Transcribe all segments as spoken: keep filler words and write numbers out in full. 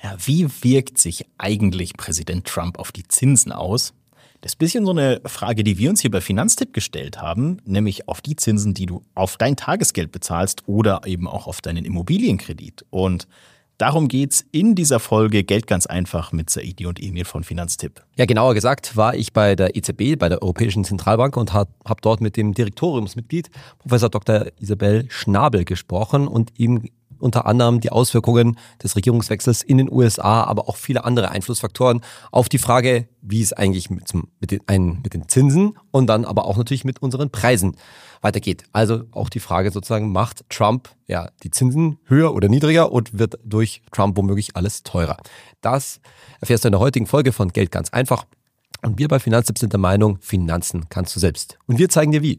Ja, wie wirkt sich eigentlich Präsident Trump auf die Zinsen aus? Das ist ein bisschen so eine Frage, die wir uns hier bei Finanztipp gestellt haben, nämlich auf die Zinsen, die du auf dein Tagesgeld bezahlst oder eben auch auf deinen Immobilienkredit. Und darum geht's in dieser Folge Geld ganz einfach mit Saidi und Emil von Finanztipp. Ja, genauer gesagt war ich bei der E Z B, bei der Europäischen Zentralbank und habe hab dort mit dem Direktoriumsmitglied Professor Doktor Isabel Schnabel gesprochen und ihm unter anderem die Auswirkungen des Regierungswechsels in den U S A, aber auch viele andere Einflussfaktoren auf die Frage, wie es eigentlich mit, mit, den, ein, mit den Zinsen und dann aber auch natürlich mit unseren Preisen weitergeht. Also auch die Frage sozusagen, macht Trump ja die Zinsen höher oder niedriger und wird durch Trump womöglich alles teurer? Das erfährst du in der heutigen Folge von Geld ganz einfach. Und wir bei Finanztipp sind der Meinung, Finanzen kannst du selbst. Und wir zeigen dir wie.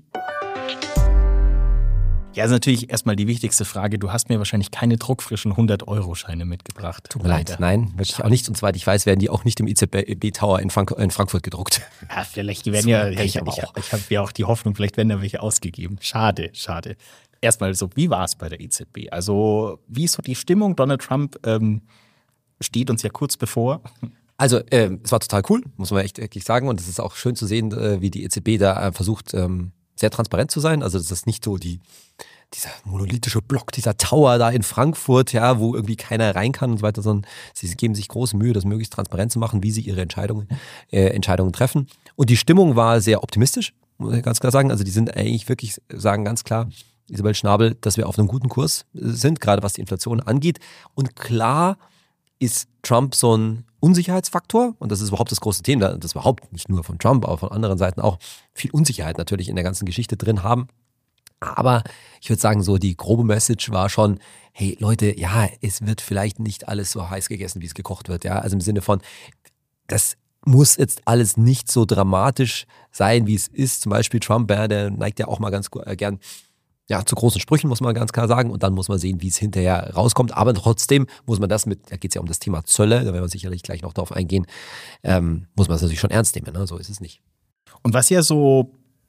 Ja, ist natürlich erstmal die wichtigste Frage. Du hast mir wahrscheinlich keine druckfrischen hundert-Euro-Scheine mitgebracht. Tut mir leid. Nein, wirklich auch nicht. Und soweit ich weiß, werden die auch nicht im E Z B-Tower in, Frank- in Frankfurt gedruckt. Ja, vielleicht, die werden ja, ich, ich, ich, ich habe ja auch die Hoffnung, vielleicht werden da welche ausgegeben. Schade, schade. Erstmal so, wie war es bei der E Z B? Also, wie ist so die Stimmung? Donald Trump ähm, steht uns ja kurz bevor. Also, äh, es war total cool, muss man echt wirklich sagen. Und es ist auch schön zu sehen, äh, wie die E Z B da äh, versucht, ähm, sehr transparent zu sein. Also das ist nicht so die, dieser monolithische Block, dieser Tower da in Frankfurt, ja, wo irgendwie keiner rein kann und so weiter, sondern sie geben sich große Mühe, das möglichst transparent zu machen, wie sie ihre Entscheidungen, äh, Entscheidungen treffen. Und die Stimmung war sehr optimistisch, muss ich ganz klar sagen. Also die sind eigentlich wirklich, sagen ganz klar, Isabel Schnabel, dass wir auf einem guten Kurs sind, gerade was die Inflation angeht. Und klar ist Trump so ein Unsicherheitsfaktor, und das ist überhaupt das große Thema, das überhaupt nicht nur von Trump, aber von anderen Seiten auch viel Unsicherheit natürlich in der ganzen Geschichte drin haben. Aber ich würde sagen, so die grobe Message war schon, hey Leute, ja, es wird vielleicht nicht alles so heiß gegessen, wie es gekocht wird. Ja, also im Sinne von, das muss jetzt alles nicht so dramatisch sein, wie es ist. Zum Beispiel Trump, ja, der neigt ja auch mal ganz äh, gern ja, zu großen Sprüchen, muss man ganz klar sagen. Und dann muss man sehen, wie es hinterher rauskommt. Aber trotzdem muss man das mit, da geht es ja um das Thema Zölle, da werden wir sicherlich gleich noch darauf eingehen, ähm, muss man das natürlich schon ernst nehmen. Ne? So ist es nicht. Und was ja so,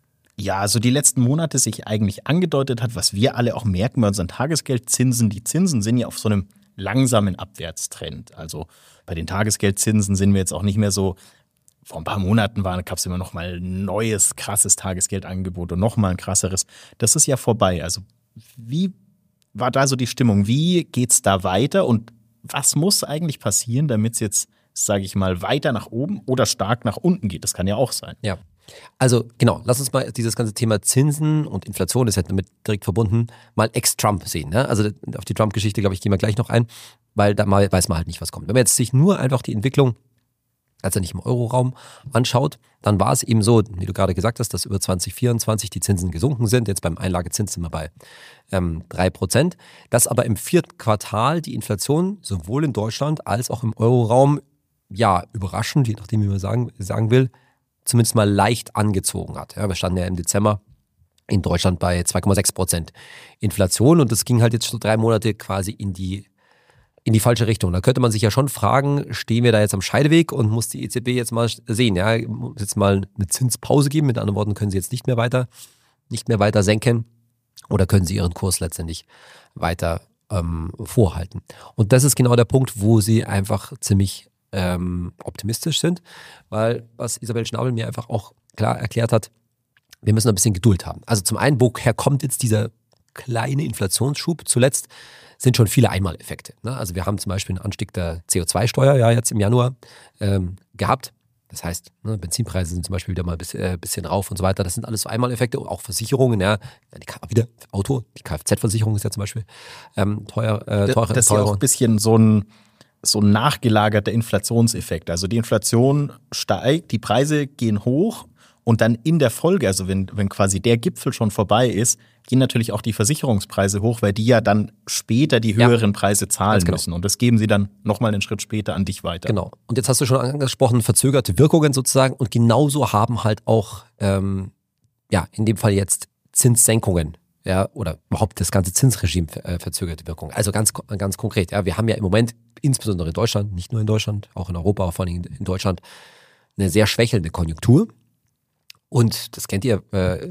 ja, so die letzten Monate sich eigentlich angedeutet hat, was wir alle auch merken bei unseren Tagesgeldzinsen, die Zinsen sind ja auf so einem langsamen Abwärtstrend. Also bei den Tagesgeldzinsen sind wir jetzt auch nicht mehr so, vor ein paar Monaten gab es immer noch mal ein neues, krasses Tagesgeldangebot und noch mal ein krasseres. Das ist ja vorbei. Also wie war da so die Stimmung? Wie geht's da weiter? Und was muss eigentlich passieren, damit es jetzt, sage ich mal, weiter nach oben oder stark nach unten geht? Das kann ja auch sein. Ja, also genau, lass uns mal dieses ganze Thema Zinsen und Inflation, das ist ja damit direkt verbunden, mal ex-Trump sehen. Ne? Also auf die Trump-Geschichte, glaube ich, gehen wir gleich noch ein, weil da mal weiß man halt nicht, was kommt. Wenn man jetzt sich nur einfach die Entwicklung als er nicht im Euroraum anschaut, dann war es eben so, wie du gerade gesagt hast, dass über zwanzig vierundzwanzig die Zinsen gesunken sind. Jetzt beim Einlagezins sind wir bei ähm, drei Prozent. Dass aber im vierten Quartal die Inflation sowohl in Deutschland als auch im Euroraum, ja, überraschend, je nachdem, wie man sagen, sagen will, zumindest mal leicht angezogen hat. Ja, wir standen ja im Dezember in Deutschland bei zwei Komma sechs Prozent Inflation und das ging halt jetzt schon drei Monate quasi in die in die falsche Richtung. Da könnte man sich ja schon fragen, stehen wir da jetzt am Scheideweg und muss die E Z B jetzt mal sehen, ja, muss jetzt mal eine Zinspause geben, mit anderen Worten, können sie jetzt nicht mehr weiter, nicht mehr weiter senken oder können sie ihren Kurs letztendlich weiter ähm, vorhalten. Und das ist genau der Punkt, wo sie einfach ziemlich ähm, optimistisch sind, weil was Isabel Schnabel mir einfach auch klar erklärt hat, wir müssen ein bisschen Geduld haben. Also zum einen, woher kommt jetzt dieser kleine Inflationsschub? Zuletzt sind schon viele Einmaleffekte. Ne? Also wir haben zum Beispiel einen Anstieg der C O zwei Steuer ja jetzt im Januar ähm, gehabt. Das heißt, ne, Benzinpreise sind zum Beispiel wieder mal ein bisschen, äh, bisschen rauf und so weiter. Das sind alles so Einmaleffekte, auch Versicherungen. Ja, die, wieder Auto, die Kfz-Versicherung ist ja zum Beispiel ähm, teuer. Äh, teurer, das ist ja auch ein bisschen so ein, so ein nachgelagerter Inflationseffekt. Also die Inflation steigt, die Preise gehen hoch und dann in der Folge, also wenn, wenn quasi der Gipfel schon vorbei ist, gehen natürlich auch die Versicherungspreise hoch, weil die ja dann später die höheren ja, Preise zahlen genau. müssen. Und das geben sie dann nochmal einen Schritt später an dich weiter. Genau. Und jetzt hast du schon angesprochen, verzögerte Wirkungen sozusagen. Und genauso haben halt auch, ähm, ja, in dem Fall jetzt Zinssenkungen, ja, oder überhaupt das ganze Zinsregime äh, verzögerte Wirkungen. Also ganz, ganz konkret, ja, wir haben ja im Moment, insbesondere in Deutschland, nicht nur in Deutschland, auch in Europa, aber vor allem in Deutschland, eine sehr schwächelnde Konjunktur. Und das kennt ihr, äh,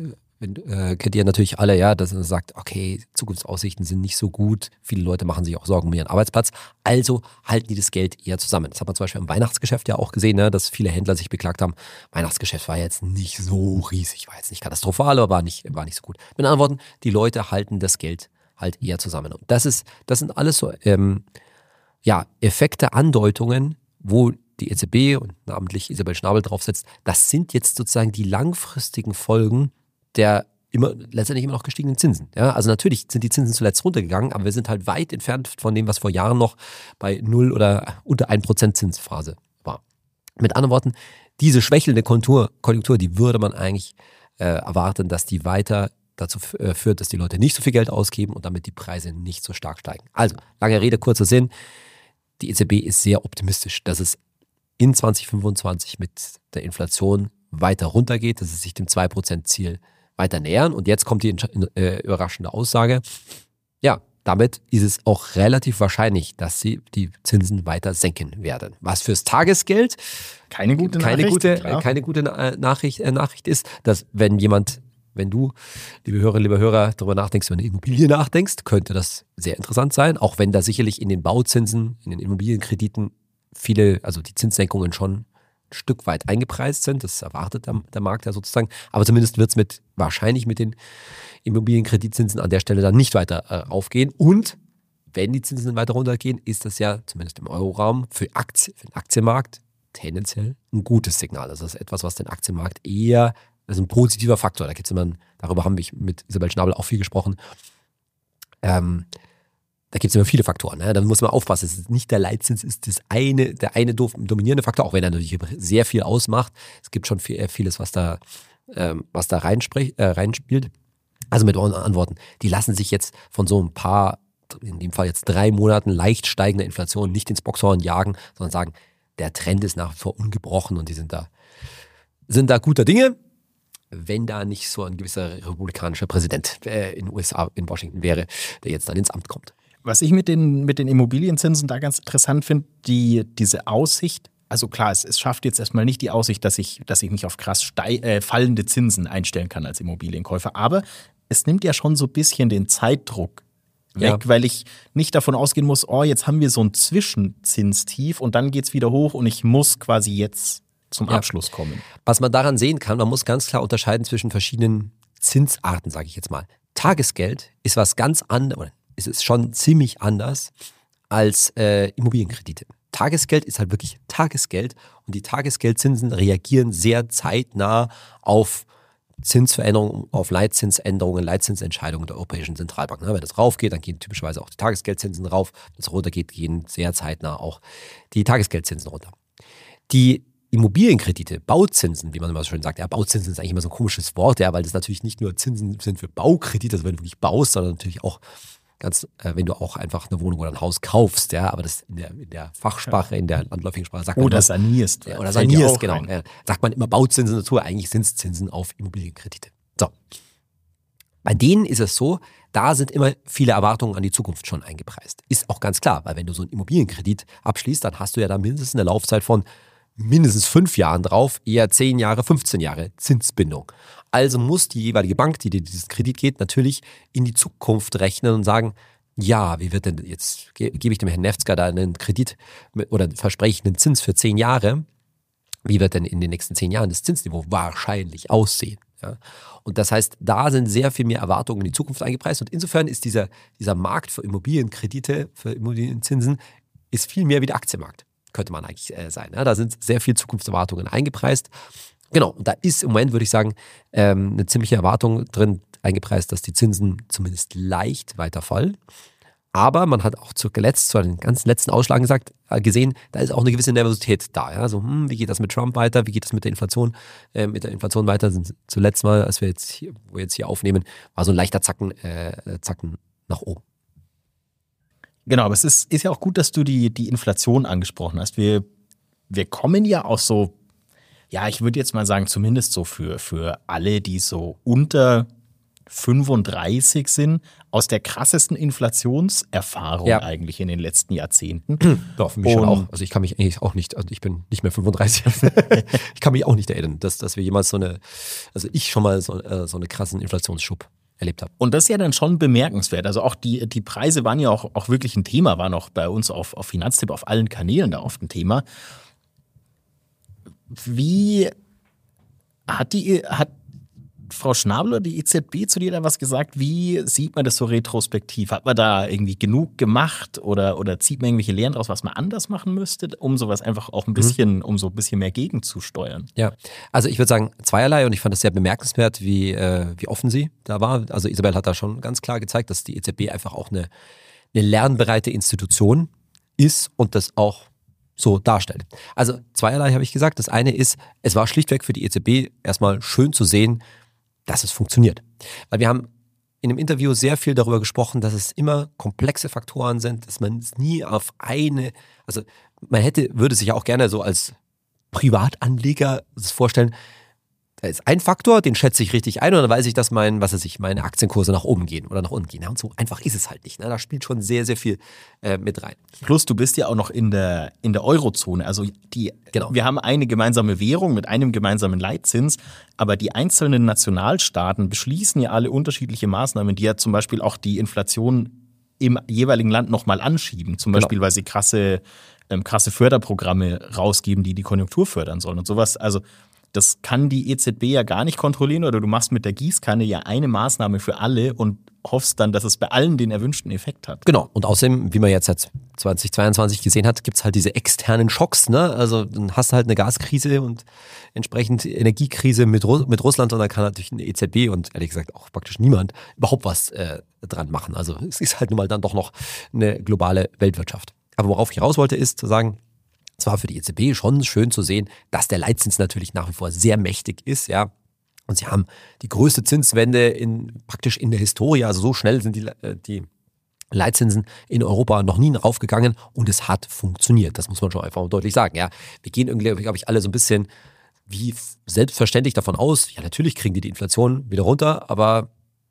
wenn, äh, kennt ihr natürlich alle, ja, dass man sagt, okay, Zukunftsaussichten sind nicht so gut, viele Leute machen sich auch Sorgen um ihren Arbeitsplatz, also halten die das Geld eher zusammen. Das hat man zum Beispiel im Weihnachtsgeschäft ja auch gesehen, ne, dass viele Händler sich beklagt haben, Weihnachtsgeschäft war jetzt nicht so riesig, war jetzt nicht katastrophal, aber war nicht, war nicht so gut. Mit anderen Worten, die Leute halten das Geld halt eher zusammen. Und das ist, das sind alles so, ähm, ja, Effekte, Andeutungen, wo die E Z B und namentlich Isabel Schnabel draufsetzt, das sind jetzt sozusagen die langfristigen Folgen der immer, letztendlich immer noch gestiegenen Zinsen. Ja, also natürlich sind die Zinsen zuletzt runtergegangen, aber wir sind halt weit entfernt von dem, was vor Jahren noch bei null oder unter ein Prozent Zinsphase war. Mit anderen Worten, diese schwächelnde Konjunktur, Konjunktur, die würde man eigentlich äh, erwarten, dass die weiter dazu äh, führt, dass die Leute nicht so viel Geld ausgeben und damit die Preise nicht so stark steigen. Also, lange Rede, kurzer Sinn. Die E Z B ist sehr optimistisch, dass es in zwanzig fünfundzwanzig mit der Inflation weiter runtergeht, dass es sich dem zwei Prozent Ziel weiter nähern. Und jetzt kommt die äh, überraschende Aussage. Ja, damit ist es auch relativ wahrscheinlich, dass sie die Zinsen weiter senken werden. Was fürs Tagesgeld keine gute keine Nachricht, gute, klar. keine gute Nachricht, äh, Nachricht ist, dass wenn jemand, wenn du, liebe Hörerinnen, liebe Hörer, darüber nachdenkst, über eine Immobilie nachdenkst, könnte das sehr interessant sein, auch wenn da sicherlich in den Bauzinsen, in den Immobilienkrediten viele, also die Zinssenkungen schon ein Stück weit eingepreist sind. Das erwartet der, der Markt ja sozusagen. Aber zumindest wird es mit, wahrscheinlich mit den Immobilienkreditzinsen an der Stelle dann nicht weiter äh, aufgehen. Und wenn die Zinsen weiter runtergehen, ist das ja zumindest im Euroraum für, Aktie, für den Aktienmarkt tendenziell ein gutes Signal. Also das ist etwas, was den Aktienmarkt eher, das ist ein positiver Faktor. Da gibt's immer, darüber haben wir mit Isabel Schnabel auch viel gesprochen. Ähm, Da gibt es immer viele Faktoren. Ne? Da muss man aufpassen. Es ist nicht der Leitzins, ist das eine, der eine dominierende Faktor, auch wenn er natürlich sehr viel ausmacht. Es gibt schon viel, vieles, was da, ähm, was da reinspricht, äh, reinspielt. Also mit anderen Worten, die lassen sich jetzt von so ein paar, in dem Fall jetzt drei Monaten leicht steigender Inflation nicht ins Boxhorn jagen, sondern sagen, der Trend ist nach wie vor ungebrochen und die sind da, sind da guter Dinge, wenn da nicht so ein gewisser republikanischer Präsident äh, in den U S A, in Washington wäre, der jetzt dann ins Amt kommt. Was ich mit den, mit den Immobilienzinsen da ganz interessant finde, die, diese Aussicht, also klar, es, es schafft jetzt erstmal nicht die Aussicht, dass ich, dass ich mich auf krass stei- äh, fallende Zinsen einstellen kann als Immobilienkäufer, aber es nimmt ja schon so ein bisschen den Zeitdruck weg, ja. Weil ich nicht davon ausgehen muss, oh, jetzt haben wir so ein Zwischenzinstief und dann geht's wieder hoch und ich muss quasi jetzt zum ja. Abschluss kommen. Was man daran sehen kann, man muss ganz klar unterscheiden zwischen verschiedenen Zinsarten, sage ich jetzt mal. Tagesgeld ist was ganz anderes, es ist schon ziemlich anders als äh, Immobilienkredite. Tagesgeld ist halt wirklich Tagesgeld und die Tagesgeldzinsen reagieren sehr zeitnah auf Zinsveränderungen, auf Leitzinsänderungen, Leitzinsentscheidungen der Europäischen Zentralbank. Wenn das raufgeht, dann gehen typischerweise auch die Tagesgeldzinsen rauf. Wenn es runtergeht, gehen sehr zeitnah auch die Tagesgeldzinsen runter. Die Immobilienkredite, Bauzinsen, wie man immer so schön sagt. Ja, Bauzinsen ist eigentlich immer so ein komisches Wort, ja, weil das natürlich nicht nur Zinsen sind für Baukredite, also wenn du wirklich baust, sondern natürlich auch ganz, äh, wenn du auch einfach eine Wohnung oder ein Haus kaufst, ja, aber das in der, in der Fachsprache, in der landläufigen Sprache sagt man oder sanierst. Ja, oder sanierst, genau. Ja, sagt man immer Bauzinsen dazu, eigentlich sind es Zinsen auf Immobilienkredite. So. Bei denen ist es so, da sind immer viele Erwartungen an die Zukunft schon eingepreist. Ist auch ganz klar, weil wenn du so einen Immobilienkredit abschließt, dann hast du ja da mindestens eine Laufzeit von mindestens fünf Jahren drauf, eher zehn Jahre, fünfzehn Jahre Zinsbindung. Also muss die jeweilige Bank, die dir dieses Kredit geht, natürlich in die Zukunft rechnen und sagen, ja, wie wird denn jetzt, ge- gebe ich dem Herrn Nefzger da einen Kredit mit, oder verspreche ich einen Zins für zehn Jahre, wie wird denn in den nächsten zehn Jahren das Zinsniveau wahrscheinlich aussehen? Ja? Und das heißt, da sind sehr viel mehr Erwartungen in die Zukunft eingepreist und insofern ist dieser, dieser Markt für Immobilienkredite, für Immobilienzinsen, ist viel mehr wie der Aktienmarkt. Könnte man eigentlich äh, sein. Ja? Da sind sehr viel Zukunftserwartungen eingepreist. Genau, und da ist im Moment, würde ich sagen, ähm, eine ziemliche Erwartung drin eingepreist, dass die Zinsen zumindest leicht weiterfallen. Aber man hat auch zuletzt, zu den ganz letzten Ausschlagen gesagt, äh, gesehen, da ist auch eine gewisse Nervosität da. Ja? Also, hm, wie geht das mit Trump weiter? Wie geht das mit der Inflation? Äh, mit der Inflation weiter? Zuletzt mal, als wir jetzt hier, wo wir jetzt hier aufnehmen, war so ein leichter Zacken, äh, Zacken nach oben. Genau, aber es ist, ist ja auch gut, dass du die, die Inflation angesprochen hast. Wir, wir kommen ja aus so, ja, ich würde jetzt mal sagen, zumindest so für, für alle, die so unter fünfunddreißig sind, aus der krassesten Inflationserfahrung Ja. eigentlich in den letzten Jahrzehnten. Ja, für mich schon Und- auch. Also ich kann mich eigentlich auch nicht, also ich bin nicht mehr fünfunddreißig. Ich kann mich auch nicht erinnern, dass, dass wir jemals so eine, also ich schon mal so, äh, so einen krassen Inflationsschub erlebt habe. Und das ist ja dann schon bemerkenswert. Also auch die, die Preise waren ja auch, auch wirklich ein Thema, waren auch bei uns auf, auf Finanztipp, auf allen Kanälen da oft ein Thema. Wie hat die, hat Frau Schnabel oder die E Z B zu dir da was gesagt? Wie sieht man das so retrospektiv? Hat man da irgendwie genug gemacht oder, oder zieht man irgendwelche Lehren draus, was man anders machen müsste, um sowas einfach auch ein bisschen, um so ein bisschen mehr gegenzusteuern? Ja, also ich würde sagen zweierlei und ich fand es sehr bemerkenswert, wie, äh, wie offen sie da war. Also Isabel hat da schon ganz klar gezeigt, dass die E Z B einfach auch eine, eine lernbereite Institution ist und das auch so darstellt. Also zweierlei habe ich gesagt. Das eine ist, es war schlichtweg für die E Z B erstmal schön zu sehen, dass es funktioniert. Weil wir haben in einem Interview sehr viel darüber gesprochen, dass es immer komplexe Faktoren sind, dass man es nie auf eine, also man hätte, würde sich ja auch gerne so als Privatanleger das vorstellen, da ist ein Faktor, den schätze ich richtig ein und dann weiß ich, dass mein, was weiß ich, meine Aktienkurse nach oben gehen oder nach unten gehen. Ja, und so einfach ist es halt nicht. Ne? Da spielt schon sehr, sehr viel äh, mit rein. Plus, du bist ja auch noch in der, in der Eurozone. Also die, Genau. wir haben eine gemeinsame Währung mit einem gemeinsamen Leitzins, aber die einzelnen Nationalstaaten beschließen ja alle unterschiedliche Maßnahmen, die ja zum Beispiel auch die Inflation im jeweiligen Land nochmal anschieben. Zum Beispiel, weil sie krasse, ähm, krasse Förderprogramme rausgeben, die die Konjunktur fördern sollen und sowas. Also das kann die E Z B ja gar nicht kontrollieren oder du machst mit der Gießkanne ja eine Maßnahme für alle und hoffst dann, dass es bei allen den erwünschten Effekt hat. Genau. Und außerdem, wie man jetzt seit zweitausendzweiundzwanzig gesehen hat, gibt es halt diese externen Schocks. Ne? Also dann hast du halt eine Gaskrise und entsprechend Energiekrise mit, Ru- mit Russland und dann kann natürlich eine E Z B und ehrlich gesagt auch praktisch niemand überhaupt was äh, dran machen. Also es ist halt nun mal dann doch noch eine globale Weltwirtschaft. Aber worauf ich raus wollte, ist zu sagen, es war für die E Z B schon schön zu sehen, dass der Leitzins natürlich nach wie vor sehr mächtig ist, ja. Und sie haben die größte Zinswende in, praktisch in der Historie, also so schnell sind die, äh, die Leitzinsen in Europa noch nie raufgegangen und es hat funktioniert. Das muss man schon einfach mal deutlich sagen, ja. Wir gehen irgendwie, glaube ich, alle so ein bisschen wie selbstverständlich davon aus, ja, natürlich kriegen die die Inflation wieder runter, aber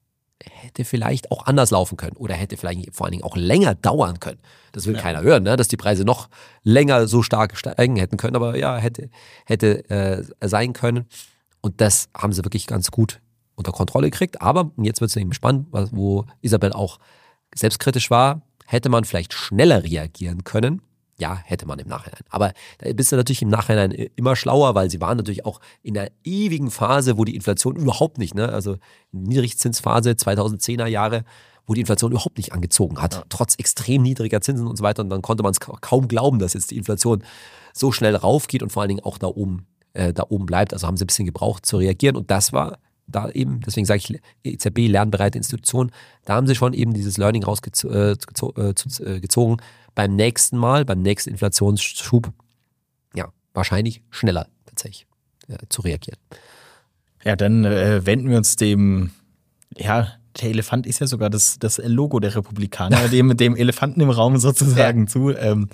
hätte vielleicht auch anders laufen können oder hätte vielleicht vor allen Dingen auch länger dauern können. Das will ja keiner hören, ne? Dass die Preise noch länger so stark steigen hätten können, aber ja, hätte, hätte äh, sein können. Und das haben sie wirklich ganz gut unter Kontrolle gekriegt. Aber, und jetzt wird es eben spannend, wo Isabel auch selbstkritisch war, hätte man vielleicht schneller reagieren können. Ja, hätte man im Nachhinein. Aber da bist du natürlich im Nachhinein immer schlauer, weil sie waren natürlich auch in der ewigen Phase, wo die Inflation überhaupt nicht, ne, also Niedrigzinsphase zweitausendzehner Jahre, wo die Inflation überhaupt nicht angezogen hat, ja, trotz extrem niedriger Zinsen und so weiter. Und dann konnte man es kaum glauben, dass jetzt die Inflation so schnell raufgeht und vor allen Dingen auch da oben, äh, da oben bleibt. Also haben sie ein bisschen gebraucht zu reagieren und das war da eben, deswegen sage ich E Z B, lernbereite Institution, da haben sie schon eben dieses Learning rausgezogen. Beim nächsten Mal, beim nächsten Inflationsschub, ja, wahrscheinlich schneller tatsächlich äh, zu reagieren. Ja, dann äh, wenden wir uns dem, ja, der Elefant ist ja sogar das, das Logo der Republikaner, dem, dem Elefanten im Raum sozusagen ja. zu. Ähm,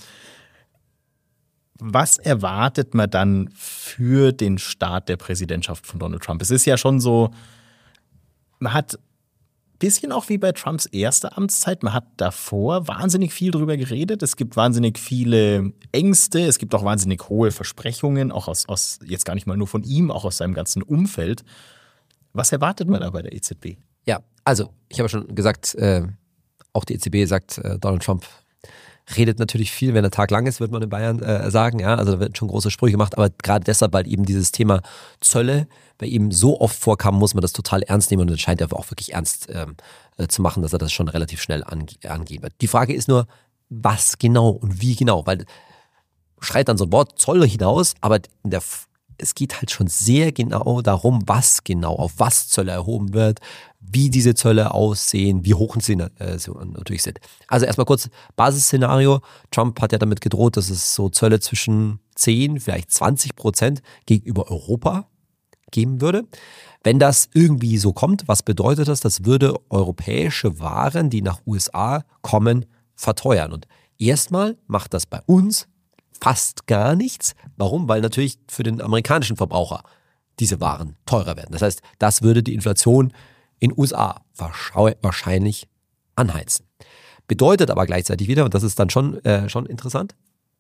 was erwartet man dann für den Start der Präsidentschaft von Donald Trump? Es ist ja schon so, man hat bisschen auch wie bei Trumps erster Amtszeit. Man hat davor wahnsinnig viel drüber geredet. Es gibt wahnsinnig viele Ängste. Es gibt auch wahnsinnig hohe Versprechungen, auch aus, aus jetzt gar nicht mal nur von ihm, auch aus seinem ganzen Umfeld. Was erwartet man da bei der E Z B? Ja, also ich habe schon gesagt, äh, auch die E Z B sagt, äh, Donald Trump redet natürlich viel, wenn der Tag lang ist, wird man in Bayern äh, sagen. Ja, also da werden schon große Sprüche gemacht, aber gerade deshalb, weil eben dieses Thema Zölle bei ihm so oft vorkam, muss man das total ernst nehmen und es scheint er auch wirklich ernst ähm, äh, zu machen, dass er das schon relativ schnell ange- angehen wird. Die Frage ist nur, was genau und wie genau, weil schreit dann so ein Wort Zoll hinaus, aber in der es geht halt schon sehr genau darum, was genau, auf was Zölle erhoben wird, wie diese Zölle aussehen, wie hoch sie äh, so natürlich sind. Also erstmal kurz Basisszenario. Trump hat ja damit gedroht, dass es so Zölle zwischen zehn, vielleicht zwanzig Prozent gegenüber Europa geben würde. Wenn das irgendwie so kommt, was bedeutet das? Das würde europäische Waren, die nach U S A kommen, verteuern. Und erstmal macht das bei uns fast gar nichts. Warum? Weil natürlich für den amerikanischen Verbraucher diese Waren teurer werden. Das heißt, das würde die Inflation in U S A wahrscheinlich anheizen. Bedeutet aber gleichzeitig wieder, und das ist dann schon, äh, schon interessant,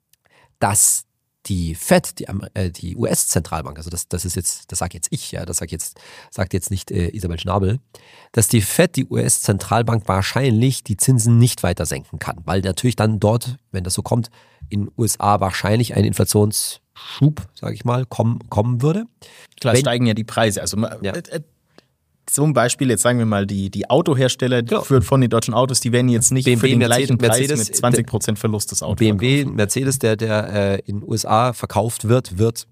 dass die Fed, die, äh, die U S-Zentralbank, also das, das ist jetzt, das sage jetzt ich, ja, das sagt jetzt, sagt jetzt nicht äh, Isabel Schnabel, dass die Fed, die U S-Zentralbank wahrscheinlich die Zinsen nicht weiter senken kann, weil natürlich dann dort, wenn das so kommt, in den U S A wahrscheinlich ein Inflationsschub, sage ich mal, kommen, kommen würde. Klar, wenn, steigen ja die Preise. Also ja. äh, so ein Beispiel, jetzt sagen wir mal, die, die Autohersteller genau. für, von den deutschen Autos, die werden jetzt nicht B M W, für den Mercedes, gleichen Preis Mercedes, mit zwanzig Prozent Verlust des Autos B M W, verkaufen. Mercedes, der, der äh, in den U S A verkauft wird, wird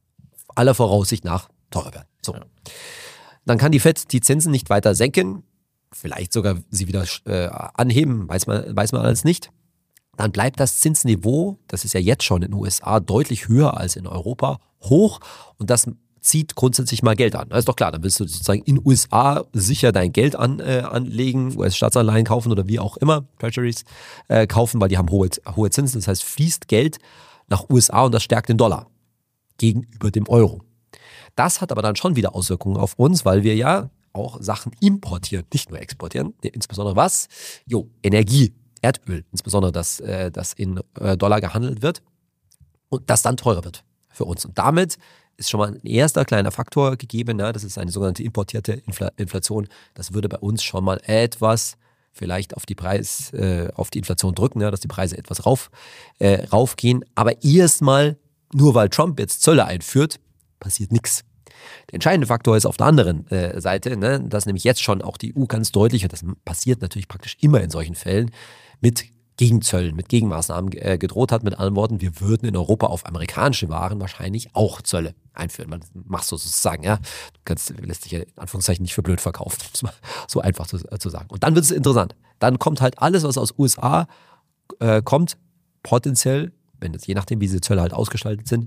aller Voraussicht nach teurer werden. So. Ja. Dann kann die Fed die Zinsen nicht weiter senken, vielleicht sogar sie wieder äh, anheben, weiß man, weiß man alles nicht. Dann bleibt das Zinsniveau, das ist ja jetzt schon in den U S A deutlich höher als in Europa, hoch und das zieht grundsätzlich mal Geld an. Das ist doch klar, dann willst du sozusagen in den U S A sicher dein Geld an, äh, anlegen, U S-Staatsanleihen kaufen oder wie auch immer, Treasuries äh, kaufen, weil die haben hohe, hohe Zinsen. Das heißt, fließt Geld nach U S A und das stärkt den Dollar gegenüber dem Euro. Das hat aber dann schon wieder Auswirkungen auf uns, weil wir ja auch Sachen importieren, nicht nur exportieren. Insbesondere was? Jo, Energie, Erdöl, insbesondere das, äh, das in äh, Dollar gehandelt wird und das dann teurer wird für uns. Und damit ist schon mal ein erster kleiner Faktor gegeben, ne? Das ist eine sogenannte importierte Infl- Inflation. Das würde bei uns schon mal etwas vielleicht auf die Preis, äh, auf die Inflation drücken, ne? Dass die Preise etwas rauf, äh, raufgehen. Aber erstmal, nur weil Trump jetzt Zölle einführt, passiert nichts. Der entscheidende Faktor ist auf der anderen äh, Seite, ne? Dass nämlich jetzt schon auch die E U ganz deutlich, und das passiert natürlich praktisch immer in solchen Fällen, mit Gegenzöllen, mit Gegenmaßnahmen äh, gedroht hat, mit anderen Worten, wir würden in Europa auf amerikanische Waren wahrscheinlich auch Zölle einführen. Man macht so sozusagen, ja, du kannst, lässt dich ja in Anführungszeichen nicht für blöd verkaufen, so einfach zu, äh, zu sagen. Und dann wird es interessant. Dann kommt halt alles, was aus U S A äh, kommt, potenziell, wenn jetzt je nachdem, wie diese Zölle halt ausgestaltet sind,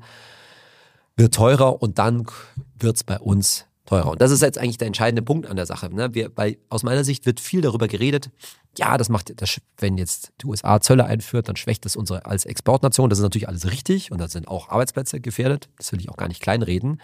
wird teurer und dann wird es bei uns teurer. Und das ist jetzt eigentlich der entscheidende Punkt an der Sache. Ne? Wir, weil aus meiner Sicht wird viel darüber geredet, ja, das macht, das, wenn jetzt die U S A Zölle einführt, dann schwächt das unsere als Exportnation. Das ist natürlich alles richtig und da sind auch Arbeitsplätze gefährdet. Das will ich auch gar nicht kleinreden.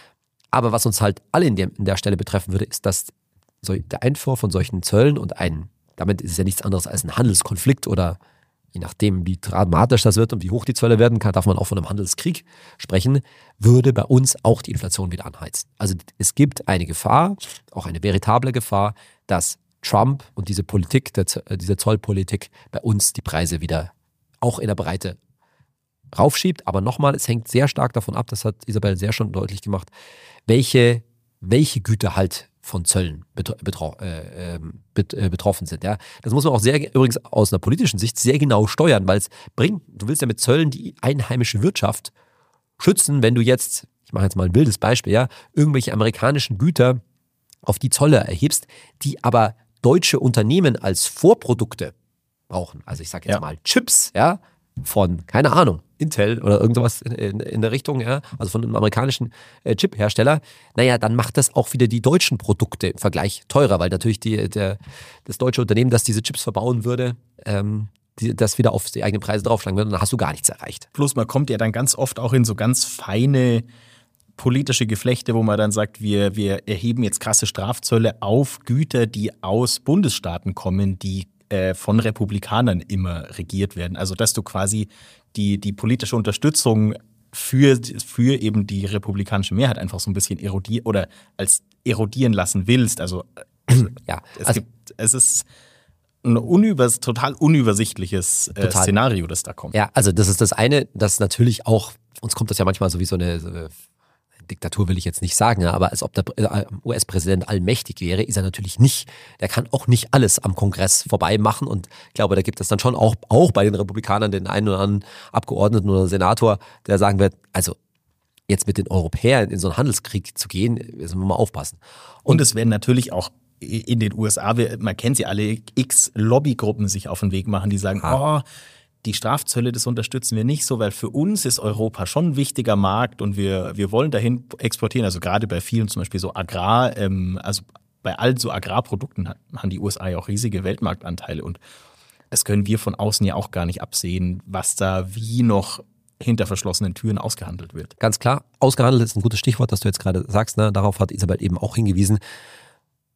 Aber was uns halt alle in der, in der Stelle betreffen würde, ist, dass so der Einfuhr von solchen Zöllen und ein, damit ist es ja nichts anderes als ein Handelskonflikt oder je nachdem, wie dramatisch das wird und wie hoch die Zölle werden, kann, darf man auch von einem Handelskrieg sprechen, würde bei uns auch die Inflation wieder anheizen. Also es gibt eine Gefahr, auch eine veritable Gefahr, dass Trump und diese Politik, der, diese Zollpolitik bei uns die Preise wieder auch in der Breite raufschiebt. Aber nochmal, es hängt sehr stark davon ab, das hat Isabel sehr schon deutlich gemacht, welche, welche Güter halt von Zöllen betro- äh, bet- äh, betroffen sind. Ja. Das muss man auch sehr, übrigens aus einer politischen Sicht sehr genau steuern, weil es bringt, du willst ja mit Zöllen die einheimische Wirtschaft schützen, wenn du jetzt, ich mache jetzt mal ein wildes Beispiel, ja, irgendwelche amerikanischen Güter auf die Zölle erhebst, die aber deutsche Unternehmen als Vorprodukte brauchen. Also ich sage jetzt ja. mal Chips, ja, von, keine Ahnung, Intel oder irgendwas in, in, in der Richtung, ja, also von einem amerikanischen äh, Chip-Hersteller, naja, dann macht das auch wieder die deutschen Produkte im Vergleich teurer, weil natürlich die, der, das deutsche Unternehmen, das diese Chips verbauen würde, ähm, die, das wieder auf die eigenen Preise draufschlagen würde und dann hast du gar nichts erreicht. Plus man kommt ja dann ganz oft auch in so ganz feine politische Geflechte, wo man dann sagt, wir, wir erheben jetzt krasse Strafzölle auf Güter, die aus Bundesstaaten kommen, die äh, von Republikanern immer regiert werden. Also dass du quasi die, die politische Unterstützung für, für eben die republikanische Mehrheit einfach so ein bisschen erodieren oder als erodieren lassen willst. Also, ja, es, also gibt, es ist ein unübers, total unübersichtliches äh, total. Szenario, das da kommt. Ja, also das ist das eine, das natürlich auch, uns kommt das ja manchmal so wie so eine, so eine Diktatur will ich jetzt nicht sagen, aber als ob der U S-Präsident allmächtig wäre, ist er natürlich nicht. Der kann auch nicht alles am Kongress vorbei machen und ich glaube, da gibt es dann schon auch, auch bei den Republikanern den einen oder anderen Abgeordneten oder Senator, der sagen wird, also jetzt mit den Europäern in so einen Handelskrieg zu gehen, müssen wir mal aufpassen. Und, und es werden natürlich auch in den U S A, man kennt sie alle, x Lobbygruppen sich auf den Weg machen, die sagen, ah. oh, die Strafzölle, das unterstützen wir nicht so, weil für uns ist Europa schon ein wichtiger Markt und wir, wir wollen dahin exportieren. Also gerade bei vielen zum Beispiel so Agrar, ähm, also bei all so Agrarprodukten haben die U S A ja auch riesige Weltmarktanteile und das können wir von außen ja auch gar nicht absehen, was da wie noch hinter verschlossenen Türen ausgehandelt wird. Ganz klar, ausgehandelt ist ein gutes Stichwort, das du jetzt gerade sagst. Ne? Darauf hat Isabel eben auch hingewiesen.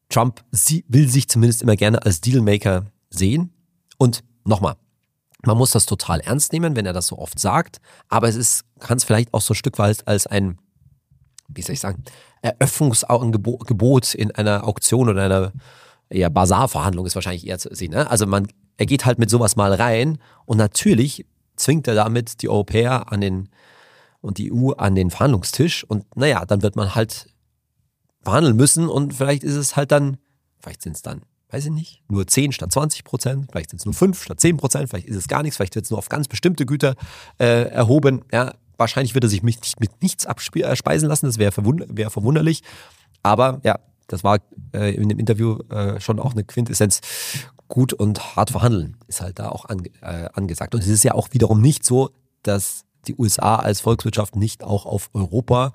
Trump sie, will sich zumindest immer gerne als Dealmaker sehen. Und nochmal, man muss das total ernst nehmen, wenn er das so oft sagt, aber es ist, kann es vielleicht auch so ein Stück weit als ein, wie soll ich sagen, Eröffnungsangebot in einer Auktion oder einer eher Basarverhandlung ist wahrscheinlich eher zu sehen. Ne? Also man, er geht halt mit sowas mal rein und natürlich zwingt er damit die Europäer an den und die E U an den Verhandlungstisch und naja, dann wird man halt verhandeln müssen und vielleicht ist es halt dann, vielleicht sind es dann, weiß ich nicht, nur zehn statt zwanzig Prozent, vielleicht sind es nur fünf statt zehn Prozent, vielleicht ist es gar nichts, vielleicht wird es nur auf ganz bestimmte Güter äh, erhoben. Ja, wahrscheinlich wird er sich mit, mit nichts abspeisen lassen, das wäre verwund- wär verwunderlich. Aber ja, das war äh, in dem Interview äh, schon auch eine Quintessenz. Gut und hart verhandeln ist halt da auch ange- äh, angesagt. Und es ist ja auch wiederum nicht so, dass die U S A als Volkswirtschaft nicht auch auf Europa,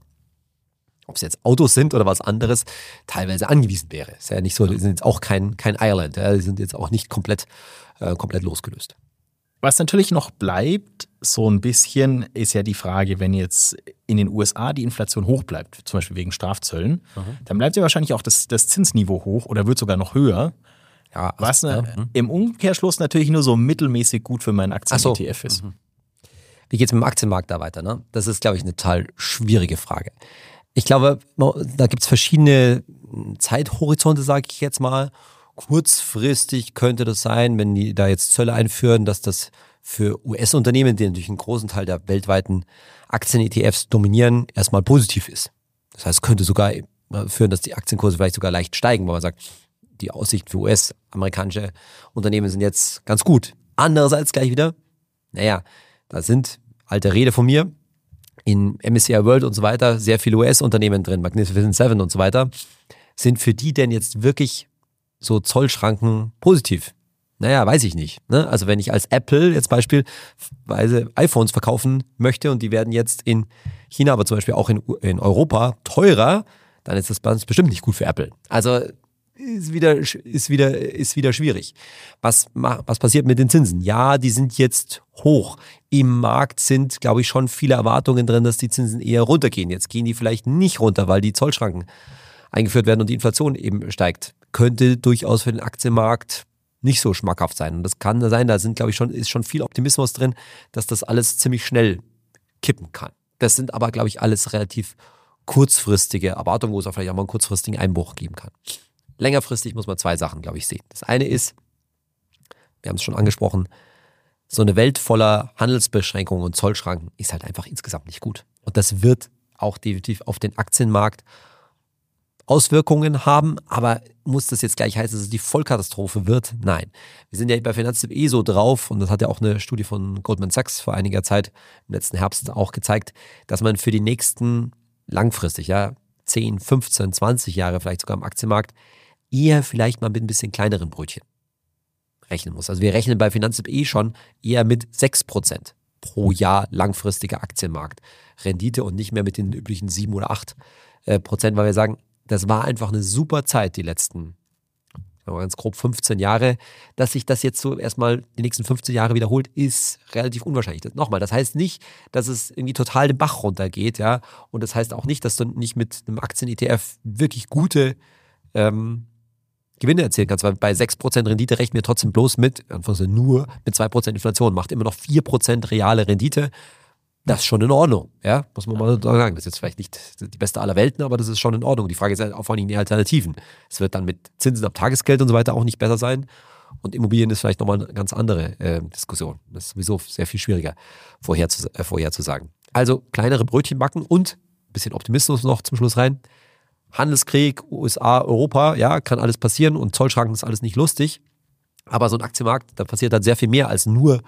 ob es jetzt Autos sind oder was anderes, teilweise angewiesen wäre. Ist ja nicht so, die sind jetzt auch kein, kein Ireland, ja, die sind jetzt auch nicht komplett, äh, komplett losgelöst. Was natürlich noch bleibt, so ein bisschen, ist ja die Frage, wenn jetzt in den U S A die Inflation hoch bleibt, zum Beispiel wegen Strafzöllen, mhm. dann bleibt ja wahrscheinlich auch das, das Zinsniveau hoch oder wird sogar noch höher. Ja, also, was ne, ja, im Umkehrschluss natürlich nur so mittelmäßig gut für meinen Aktien-E T F so. ist. Mhm. Wie geht es mit dem Aktienmarkt da weiter? Ne? Das ist, glaube ich, eine total schwierige Frage. Ich glaube, da gibt es verschiedene Zeithorizonte, sage ich jetzt mal. Kurzfristig könnte das sein, wenn die da jetzt Zölle einführen, dass das für U S-Unternehmen, die natürlich einen großen Teil der weltweiten Aktien-E T Fs dominieren, erstmal positiv ist. Das heißt, es könnte sogar führen, dass die Aktienkurse vielleicht sogar leicht steigen, weil man sagt, die Aussichten für U S-amerikanische Unternehmen sind jetzt ganz gut. Andererseits gleich wieder, naja, da sind, alte Rede von mir, in M S C I World und so weiter sehr viele U S-Unternehmen drin, Magnificent Seven und so weiter. Sind für die denn jetzt wirklich so Zollschranken positiv? Naja, weiß ich nicht. Ne? Also wenn ich als Apple jetzt beispielsweise iPhones verkaufen möchte und die werden jetzt in China, aber zum Beispiel auch in, in Europa teurer, dann ist das bestimmt nicht gut für Apple. Also ist wieder, ist wieder, ist wieder schwierig. Was, was passiert mit den Zinsen? Ja, die sind jetzt hoch. Im Markt sind, glaube ich, schon viele Erwartungen drin, dass die Zinsen eher runtergehen. Jetzt gehen die vielleicht nicht runter, weil die Zollschranken eingeführt werden und die Inflation eben steigt. Könnte durchaus für den Aktienmarkt nicht so schmackhaft sein. Und das kann sein, da sind, glaube ich, schon, ist schon viel Optimismus drin, dass das alles ziemlich schnell kippen kann. Das sind aber, glaube ich, alles relativ kurzfristige Erwartungen, wo es auch vielleicht auch mal einen kurzfristigen Einbruch geben kann. Längerfristig muss man zwei Sachen, glaube ich, sehen. Das eine ist, wir haben es schon angesprochen, so eine Welt voller Handelsbeschränkungen und Zollschranken ist halt einfach insgesamt nicht gut. Und das wird auch definitiv auf den Aktienmarkt Auswirkungen haben, aber muss das jetzt gleich heißen, dass es die Vollkatastrophe wird? Nein. Wir sind ja bei Finanztipp eh so drauf und das hat ja auch eine Studie von Goldman Sachs vor einiger Zeit im letzten Herbst auch gezeigt, dass man für die nächsten langfristig, ja, zehn, fünfzehn, zwanzig Jahre vielleicht sogar am Aktienmarkt eher vielleicht mal mit ein bisschen kleineren Brötchen rechnen muss. Also wir rechnen bei Finanztipp eh schon eher mit sechs Prozent pro Jahr langfristiger Aktienmarkt-Rendite und nicht mehr mit den üblichen sieben oder acht Prozent, weil wir sagen, das war einfach eine super Zeit die letzten, sagen wir ganz grob fünfzehn Jahre. Dass sich das jetzt so erstmal die nächsten fünfzehn Jahre wiederholt, ist relativ unwahrscheinlich. Das, nochmal, das heißt nicht, dass es irgendwie total den Bach runtergeht, ja. Und das heißt auch nicht, dass du nicht mit einem Aktien-E T F wirklich gute ähm, Gewinne erzielen kannst, weil bei sechs Prozent Rendite rechnen wir trotzdem bloß mit, nur mit zwei Prozent Inflation, macht immer noch vier Prozent reale Rendite. Das ist schon in Ordnung, ja, muss man mal sagen. Das ist jetzt vielleicht nicht die beste aller Welten, aber das ist schon in Ordnung. Die Frage ist halt auch vor allem die Alternativen. Es wird dann mit Zinsen ab Tagesgeld und so weiter auch nicht besser sein. Und Immobilien ist vielleicht nochmal eine ganz andere äh, Diskussion. Das ist sowieso sehr viel schwieriger vorherzu, äh, vorherzusagen. Also kleinere Brötchen backen und ein bisschen Optimismus noch zum Schluss rein. Handelskrieg, U S A, Europa, ja, kann alles passieren und Zollschranken ist alles nicht lustig. Aber so ein Aktienmarkt, da passiert halt sehr viel mehr als nur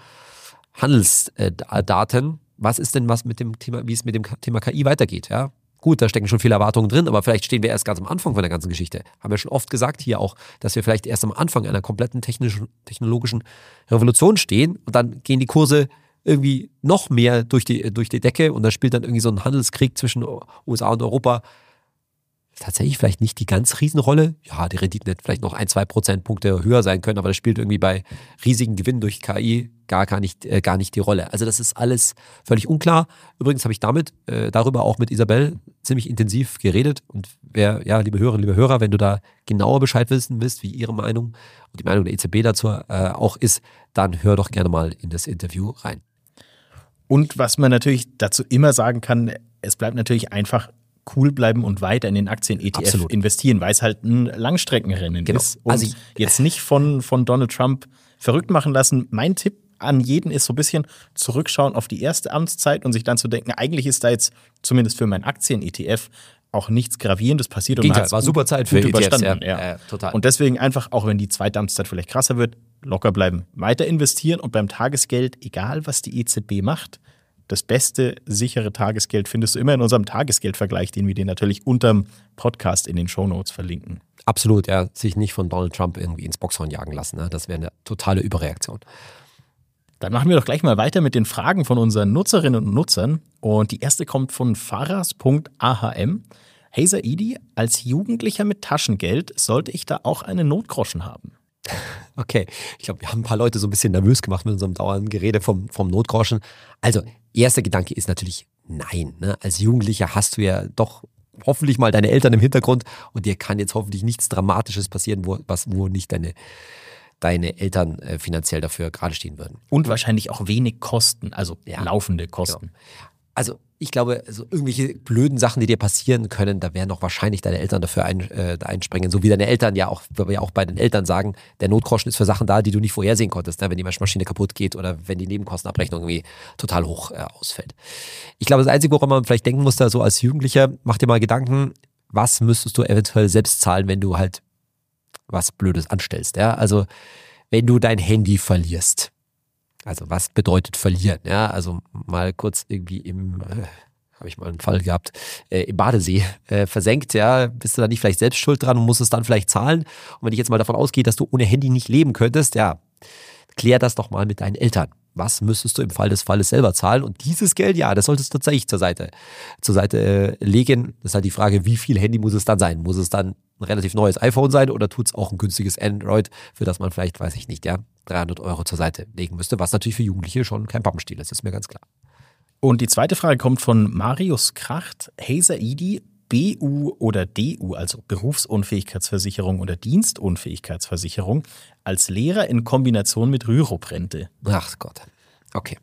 Handelsdaten. Was ist denn was mit dem Thema, wie es mit dem Thema K I weitergeht, ja? Gut, da stecken schon viele Erwartungen drin, aber vielleicht stehen wir erst ganz am Anfang von der ganzen Geschichte. Haben wir schon oft gesagt hier auch, dass wir vielleicht erst am Anfang einer kompletten technischen, technologischen Revolution stehen und dann gehen die Kurse irgendwie noch mehr durch die, durch die Decke und da spielt dann irgendwie so ein Handelskrieg zwischen U S A und Europa tatsächlich vielleicht nicht die ganz Riesenrolle. Ja, die Renditen hätten vielleicht noch ein, zwei Prozentpunkte höher sein können, aber das spielt irgendwie bei riesigen Gewinnen durch K I gar, gar, nicht, äh, gar nicht die Rolle. Also das ist alles völlig unklar. Übrigens habe ich damit äh, darüber auch mit Isabel ziemlich intensiv geredet. Und wer, ja, liebe Hörerinnen, liebe Hörer, wenn du da genauer Bescheid wissen willst, wie ihre Meinung und die Meinung der E Z B dazu äh, auch ist, dann hör doch gerne mal in das Interview rein. Und was man natürlich dazu immer sagen kann, es bleibt natürlich einfach cool bleiben und weiter in den Aktien-E T F Absolut. investieren, weil es halt ein Langstreckenrennen Genau. ist. Und Also ich- jetzt nicht von, von Donald Trump verrückt machen lassen. Mein Tipp an jeden ist so ein bisschen zurückschauen auf die erste Amtszeit und sich dann zu denken, eigentlich ist da jetzt zumindest für mein Aktien-E T F auch nichts Gravierendes passiert. Und man Gegenteil, hat's war gut- super Zeit für gut E T Fs, überstanden. ja. Ja. Äh, total. Und deswegen einfach, auch wenn die zweite Amtszeit vielleicht krasser wird, locker bleiben, weiter investieren und beim Tagesgeld, egal was die E Z B macht, das beste sichere Tagesgeld findest du immer in unserem Tagesgeldvergleich, den wir dir natürlich unterm Podcast in den Shownotes verlinken. Absolut, ja, sich nicht von Donald Trump irgendwie ins Boxhorn jagen lassen. Ne? Das wäre eine totale Überreaktion. Dann machen wir doch gleich mal weiter mit den Fragen von unseren Nutzerinnen und Nutzern. Und die erste kommt von faras punkt a h m. Hey Saidi, als Jugendlicher mit Taschengeld sollte ich da auch einen Notgroschen haben? Okay, ich glaube, wir haben ein paar Leute so ein bisschen nervös gemacht mit unserem dauernden Gerede vom, vom Notgroschen. Also, erster Gedanke ist natürlich nein. Ne? Als Jugendlicher hast du ja doch hoffentlich mal deine Eltern im Hintergrund und dir kann jetzt hoffentlich nichts Dramatisches passieren, wo, was, wo nicht deine, deine Eltern äh, finanziell dafür gerade stehen würden. Und wahrscheinlich auch wenig Kosten, also Ja. laufende Kosten. Also ich glaube, so irgendwelche blöden Sachen, die dir passieren können, da werden auch wahrscheinlich deine Eltern dafür ein, äh, da einspringen. So wie deine Eltern ja auch, weil wir ja auch bei den Eltern sagen, der Notgroschen ist für Sachen da, die du nicht vorhersehen konntest, ne? Wenn die Waschmaschine kaputt geht oder wenn die Nebenkostenabrechnung irgendwie total hoch äh, ausfällt. Ich glaube, das Einzige, woran man vielleicht denken muss, da so als Jugendlicher, mach dir mal Gedanken, was müsstest du eventuell selbst zahlen, wenn du halt was Blödes anstellst. Ja? Also wenn du dein Handy verlierst. Also was bedeutet verlieren? Ja, also mal kurz irgendwie im, äh, habe ich mal einen Fall gehabt, äh, im Badesee äh, versenkt, ja, bist du da nicht vielleicht selbst schuld dran und musst es dann vielleicht zahlen? Und wenn ich jetzt mal davon ausgehe, dass du ohne Handy nicht leben könntest, ja, klär das doch mal mit deinen Eltern. Was müsstest du im Fall des Falles selber zahlen? Und dieses Geld, ja, das solltest du tatsächlich zur Seite, zur Seite äh, legen. Das ist halt die Frage, wie viel Handy muss es dann sein? Muss es dann ein relativ neues iPhone sein oder tut es auch ein günstiges Android, für das man vielleicht, weiß ich nicht, ja, dreihundert Euro zur Seite legen müsste, was natürlich für Jugendliche schon kein Pappenstiel ist, ist mir ganz klar. Und die zweite Frage kommt von Marius Kracht. Hey Saidi, B U oder D U, also Berufsunfähigkeitsversicherung oder Dienstunfähigkeitsversicherung, als Lehrer in Kombination mit Rürup-Rente? Ach Gott, okay.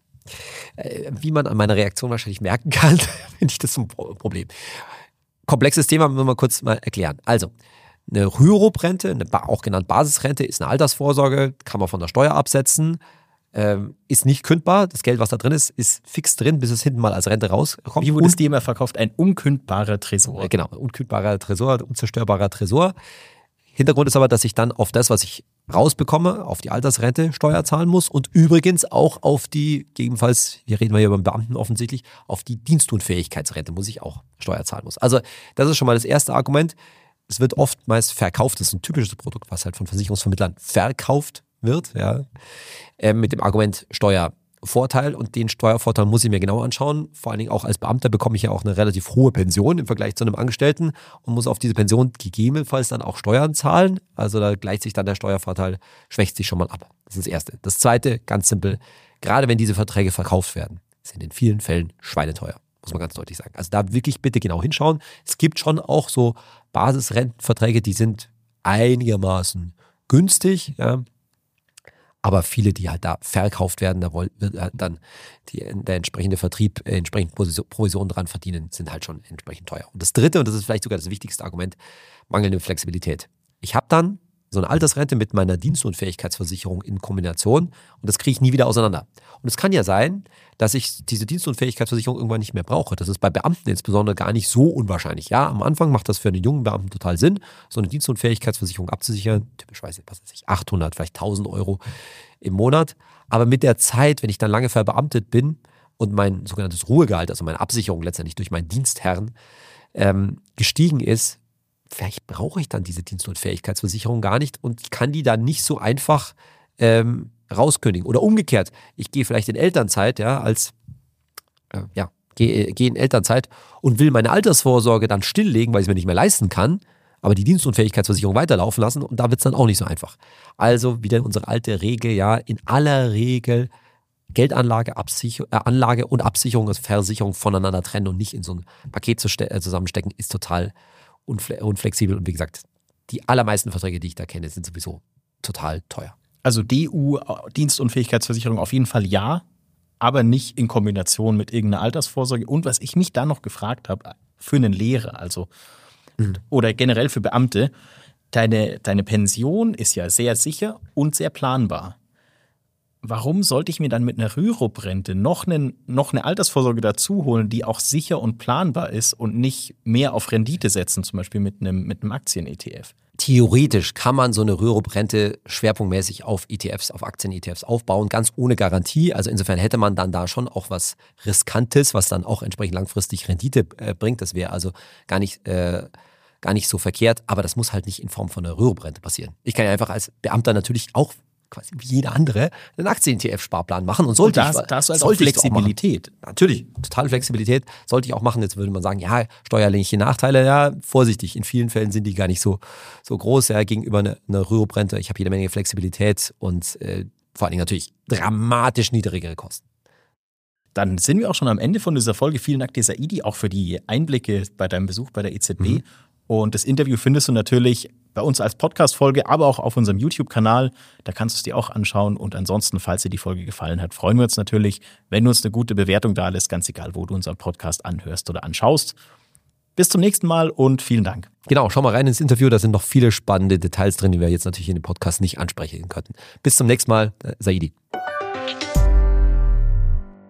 Äh, wie man an meiner Reaktion wahrscheinlich merken kann, finde ich das ein Problem. Komplexes Thema, müssen wir mal kurz mal erklären. Also, eine Rürup-Rente, eine auch genannt Basisrente, ist eine Altersvorsorge, kann man von der Steuer absetzen, ähm, ist nicht kündbar. Das Geld, was da drin ist, ist fix drin, bis es hinten mal als Rente rauskommt. Wie wurde es dir immer verkauft? Ein unkündbarer Tresor. Äh, Genau, unkündbarer Tresor, unzerstörbarer Tresor. Hintergrund ist aber, dass ich dann auf das, was ich rausbekomme, auf die Altersrente Steuer zahlen muss und übrigens auch auf die, gegebenenfalls, hier reden wir ja über den Beamten offensichtlich, auf die Dienstunfähigkeitsrente muss ich auch Steuer zahlen muss. Also das ist schon mal das erste Argument. Es wird oftmals verkauft, das ist ein typisches Produkt, was halt von Versicherungsvermittlern verkauft wird, ja, äh, mit dem Argument Steuervorteil, und den Steuervorteil muss ich mir genau anschauen. Vor allen Dingen auch als Beamter bekomme ich ja auch eine relativ hohe Pension im Vergleich zu einem Angestellten und muss auf diese Pension gegebenenfalls dann auch Steuern zahlen. Also da gleicht sich dann der Steuervorteil, schwächt sich schon mal ab. Das ist das Erste. Das Zweite, ganz simpel, gerade wenn diese Verträge verkauft werden, sind in vielen Fällen schweineteuer. Muss man ganz deutlich sagen. Also da wirklich bitte genau hinschauen. Es gibt schon auch so Basisrentenverträge, die sind einigermaßen günstig, ja. Aber viele, die halt da verkauft werden, da wird halt dann die, der entsprechende Vertrieb, äh, entsprechend Provisionen dran verdienen, sind halt schon entsprechend teuer. Und das Dritte, und das ist vielleicht sogar das wichtigste Argument, mangelnde Flexibilität. Ich habe dann so eine Altersrente mit meiner Dienstunfähigkeitsversicherung in Kombination und das kriege ich nie wieder auseinander. Und es kann ja sein, dass ich diese Dienstunfähigkeitsversicherung irgendwann nicht mehr brauche. Das ist bei Beamten insbesondere gar nicht so unwahrscheinlich. Ja, am Anfang macht das für einen jungen Beamten total Sinn, so eine Dienstunfähigkeitsversicherung abzusichern, typischerweise, was weiß ich, achthundert, vielleicht tausend Euro im Monat. Aber mit der Zeit, wenn ich dann lange verbeamtet bin und mein sogenanntes Ruhegehalt, also meine Absicherung letztendlich durch meinen Dienstherrn ähm, gestiegen ist, vielleicht brauche ich dann diese Dienstunfähigkeitsversicherung gar nicht und kann die dann nicht so einfach ähm, rauskündigen. Oder umgekehrt, ich gehe vielleicht in Elternzeit, ja, als, äh, ja, gehe geh in Elternzeit und will meine Altersvorsorge dann stilllegen, weil ich es mir nicht mehr leisten kann, aber die Dienstunfähigkeitsversicherung weiterlaufen lassen und da wird es dann auch nicht so einfach. Also wieder unsere alte Regel, ja, in aller Regel Geldanlage, Absicher- äh, Anlage und Absicherung, also Versicherung voneinander trennen und nicht in so ein Paket zu ste- äh, zusammenstecken, ist total unfle- unflexibel und wie gesagt, die allermeisten Verträge, die ich da kenne, sind sowieso total teuer. Also D U, Dienstunfähigkeitsversicherung auf jeden Fall ja, aber nicht in Kombination mit irgendeiner Altersvorsorge. Und was ich mich da noch gefragt habe, für einen Lehrer, also mhm. oder generell für Beamte, deine, deine Pension ist ja sehr sicher und sehr planbar. Warum sollte ich mir dann mit einer Rürup-Rente noch, einen, noch eine Altersvorsorge dazu holen, die auch sicher und planbar ist und nicht mehr auf Rendite setzen, zum Beispiel mit einem, mit einem Aktien-E T F? Theoretisch kann man so eine Rürup-Rente schwerpunktmäßig auf E T Fs, auf Aktien-E T Fs aufbauen, ganz ohne Garantie. Also insofern hätte man dann da schon auch was Riskantes, was dann auch entsprechend langfristig Rendite äh, bringt. Das wäre also gar nicht, äh, gar nicht so verkehrt, aber das muss halt nicht in Form von einer Rürup-Rente passieren. Ich kann ja einfach als Beamter natürlich auch quasi wie jeder andere einen Aktien-E T F-Sparplan machen und sollte und da, ich, da hast du halt sollte auch Flexibilität. Natürlich, totale Flexibilität sollte ich auch machen. Jetzt würde man sagen, ja, steuerliche Nachteile, ja, vorsichtig. In vielen Fällen sind die gar nicht so, so groß, ja, gegenüber einer eine Rürup-Rente. Ich habe jede Menge Flexibilität und äh, vor allen Dingen natürlich dramatisch niedrigere Kosten. Dann sind wir auch schon am Ende von dieser Folge. Vielen Dank dir, Saidi, auch für die Einblicke bei deinem Besuch bei der E Z B. Mhm. Und das Interview findest du natürlich bei uns als Podcast-Folge, aber auch auf unserem YouTube-Kanal. Da kannst du es dir auch anschauen. Und ansonsten, falls dir die Folge gefallen hat, freuen wir uns natürlich, wenn du uns eine gute Bewertung da lässt, ganz egal, wo du unseren Podcast anhörst oder anschaust. Bis zum nächsten Mal und vielen Dank. Genau, schau mal rein ins Interview. Da sind noch viele spannende Details drin, die wir jetzt natürlich in dem Podcast nicht ansprechen könnten. Bis zum nächsten Mal, Saidi.